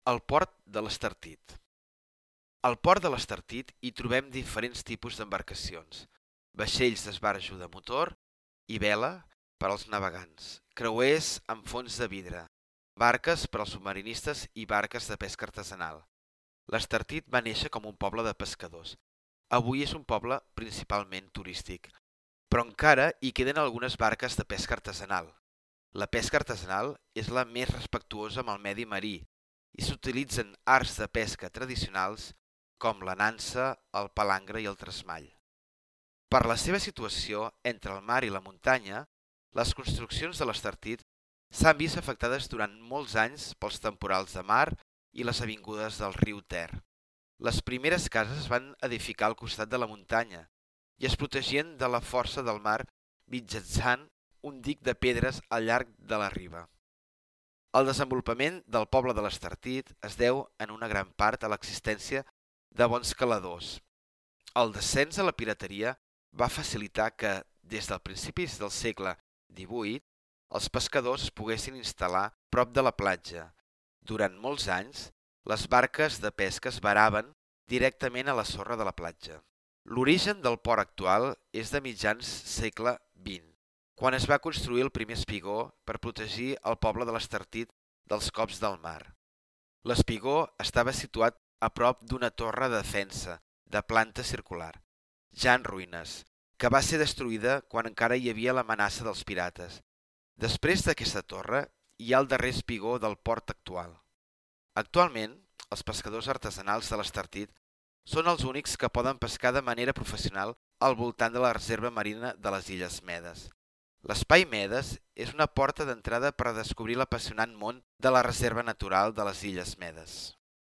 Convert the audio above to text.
El port de l'Estartit. Al port de l'Estartit hi trobem diferents tipus d'embarcacions, vaixells d'esbarjo de motor i vela per als navegants, creuers amb fons de vidre, barques per als submarinistes i barques de pesca artesanal. L'Estartit va néixer com un poble de pescadors. Avui és un poble principalment turístic, però encara hi queden algunes barques de pesca artesanal. La pesca artesanal és la més respectuosa amb el medi marí i s'utilitzen arts de pesca tradicionals com la nansa, el palangre i el tresmall. Per la seva situació entre el mar i la muntanya, les construccions de l'Estartit s'han vist afectades durant molts anys pels temporals de mar i les avingudes del riu Ter. Les primeres cases es van edificar al costat de la muntanya i es protegien de la força del mar mitjançant un dic de pedres al llarg de la riba. El desenvolupament del poble de l'Estartit es deu en una gran part a l'existència de bons caladors. El descens a la pirateria va facilitar que, des dels principis del segle XVIII, els pescadors es poguessin instal·lar prop de la platja. Durant molts anys, les barques de pesca es varaven directament a la sorra de la platja. L'origen del port actual és de mitjans segle XX, quan es va construir el primer espigó per protegir el poble de l'Estartit dels cops del mar. L'espigó estava situat a prop d'una torre de defensa de planta circular, ja en ruïnes, que va ser destruïda quan encara hi havia l'amenaça dels pirates. Després d'aquesta torre hi ha el darrer espigó del port actual. Actualment, els pescadors artesanals de l'Estartit són els únics que poden pescar de manera professional al voltant de la reserva marina de les Illes Medes. L'Espai Medes és una porta d'entrada per descobrir l'apassionant món de la reserva natural de les Illes Medes.